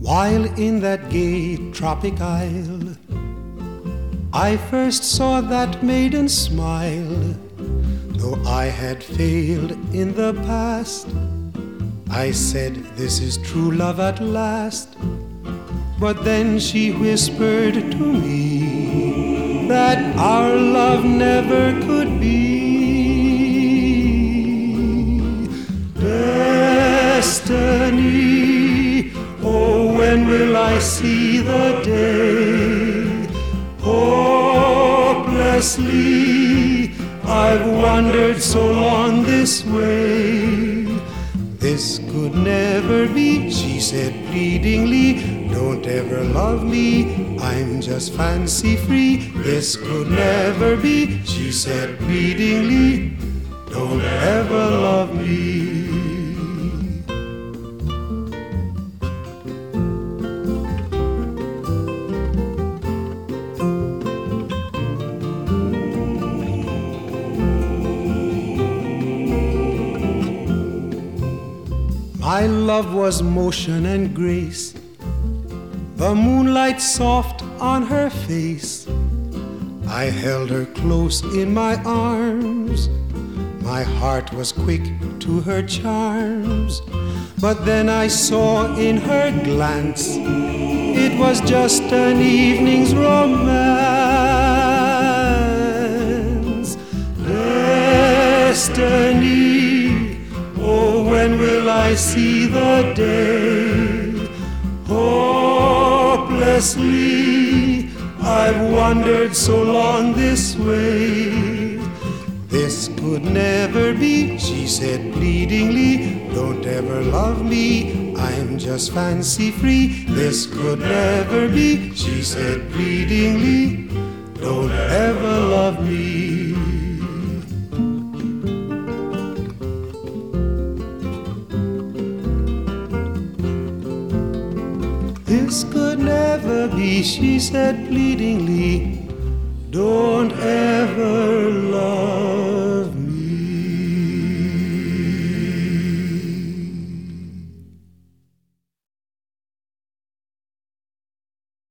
While in that gay tropic isle, I first saw that maiden smile. Though I had failed in the past, I said, this is true love at last. But then she whispered to me that our love never could be. Destiny, oh, when will I see the day? Hopelessly, I've wandered so long this way. This could never be, she said pleadingly. Don't ever love me, I'm just fancy free. This could never be, she said pleadingly. Don't ever love me. My love was motion and grace, the moonlight soft on her face. I held her close in my arms, my heart was quick to her charms. But then I saw in her glance, it was just an evening's romance. Destiny, oh, when will I see the day? Hopelessly, I've wandered so long this way. This could never be, she said pleadingly. Don't ever love me, I'm just fancy free. This could never be, she said pleadingly. Don't ever love me. This could never be, she said pleadingly.